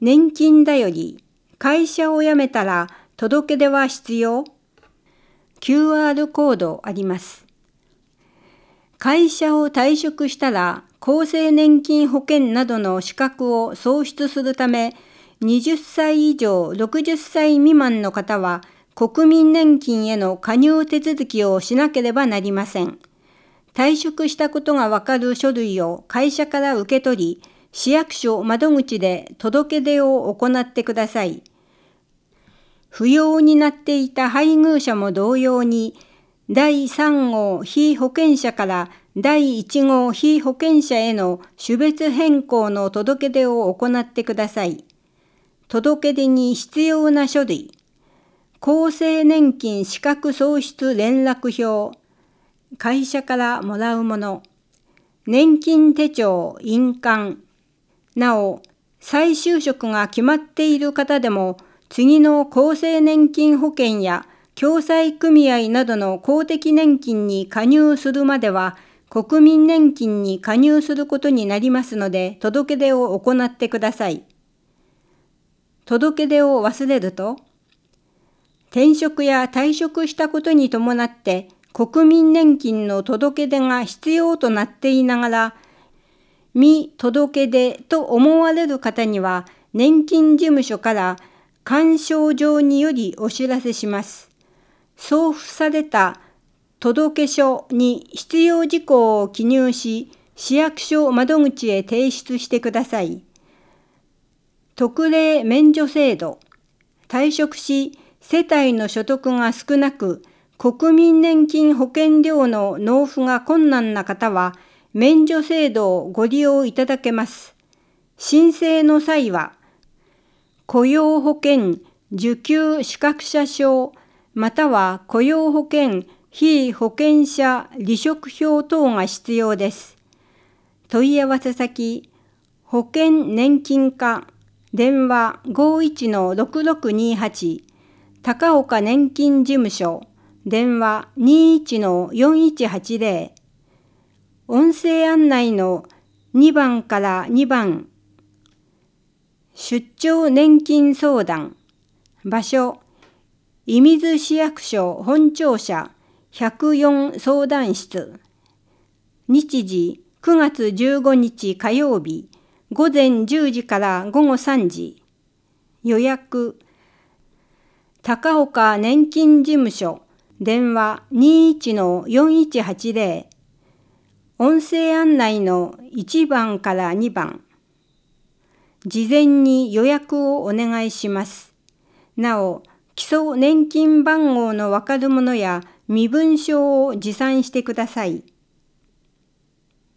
年金だより、会社を辞めたら届け出は必要？ QR コードあります。会社を退職したら厚生年金保険などの資格を創出するため、20歳以上60歳未満の方は国民年金への加入手続きをしなければなりません。退職したことがわかる書類を会社から受け取り、市役所窓口で届け出を行ってください。不要になっていた配偶者も同様に、第3号被保険者から第1号被保険者への種別変更の届け出を行ってください。届け出に必要な書類、厚生年金資格創出連絡票、会社からもらうもの、年金手帳、印鑑。なお、再就職が決まっている方でも、次の厚生年金保険や共済組合などの公的年金に加入するまでは、国民年金に加入することになりますので、届け出を行ってください。届け出を忘れると、転職や退職したことに伴って国民年金の届け出が必要となっていながら、未届け出と思われる方には、年金事務所から勧奨状によりお知らせします。送付された届書に必要事項を記入し、市役所窓口へ提出してください。特例免除制度。退職し、世帯の所得が少なく、国民年金保険料の納付が困難な方は、免除制度をご利用いただけます。申請の際は、雇用保険受給資格者証、または雇用保険被保険者離職票等が必要です。問い合わせ先、保険年金課、電話 51-6628、高岡年金事務所、電話 21-4180、音声案内の2番から2番、出張年金相談、場所、射水市役所本庁舎104相談室、日時9月15日火曜日、午前10時から午後3時、予約、高岡年金事務所、電話 21-4180、音声案内の1番から2番。事前に予約をお願いします。なお、基礎年金番号のわかるものや身分証を持参してください。